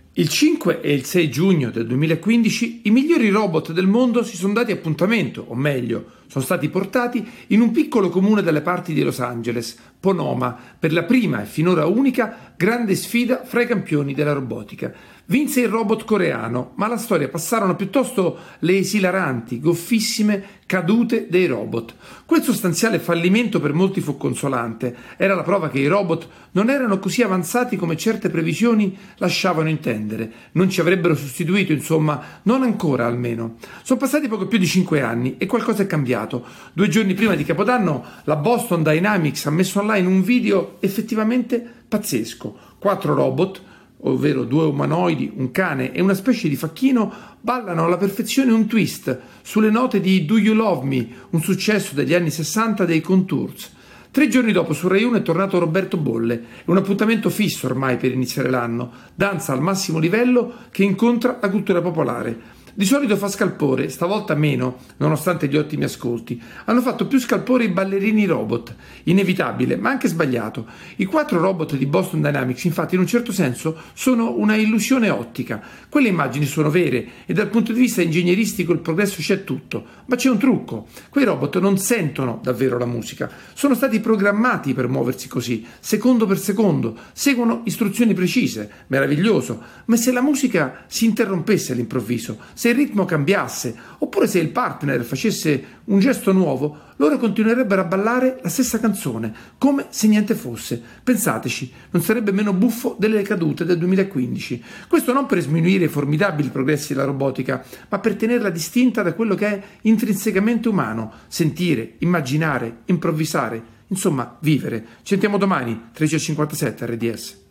Il 5 e il 6 giugno del 2015 i migliori robot del mondo si sono dati appuntamento, o meglio, sono stati portati in un piccolo comune dalle parti di Los Angeles, Ponoma, per la prima e finora unica grande sfida fra i campioni della robotica. Vinse il robot coreano, ma alla storia passarono piuttosto le esilaranti, goffissime cadute dei robot. Quel sostanziale fallimento per molti fu consolante. Era la prova che i robot non erano così avanzati come certe previsioni lasciavano intendere. Non ci avrebbero sostituito, insomma, non ancora almeno. Sono passati poco più di 5 anni e qualcosa è cambiato. 2 giorni prima di Capodanno la Boston Dynamics ha messo online un video effettivamente pazzesco. 4 robot, ovvero 2 umanoidi, un cane e una specie di facchino, ballano alla perfezione un twist sulle note di Do You Love Me, un successo degli anni 60 dei Contours. 3 giorni dopo su Rai 1 è tornato Roberto Bolle, è un appuntamento fisso ormai per iniziare l'anno, danza al massimo livello che incontra la cultura popolare. Di solito fa scalpore, stavolta meno, nonostante gli ottimi ascolti. Hanno fatto più scalpore i ballerini robot, inevitabile, ma anche sbagliato. I 4 robot di Boston Dynamics, infatti, in un certo senso, sono una illusione ottica. Quelle immagini sono vere e dal punto di vista ingegneristico il progresso c'è tutto, ma c'è un trucco. Quei robot non sentono davvero la musica, sono stati programmati per muoversi così, secondo per secondo, seguono istruzioni precise, meraviglioso, ma se la musica si interrompesse all'improvviso, se il ritmo cambiasse, oppure se il partner facesse un gesto nuovo, loro continuerebbero a ballare la stessa canzone, come se niente fosse. Pensateci, non sarebbe meno buffo delle cadute del 2015. Questo non per sminuire i formidabili progressi della robotica, ma per tenerla distinta da quello che è intrinsecamente umano: sentire, immaginare, improvvisare, insomma, vivere. Ci sentiamo domani, 13:57 RDS.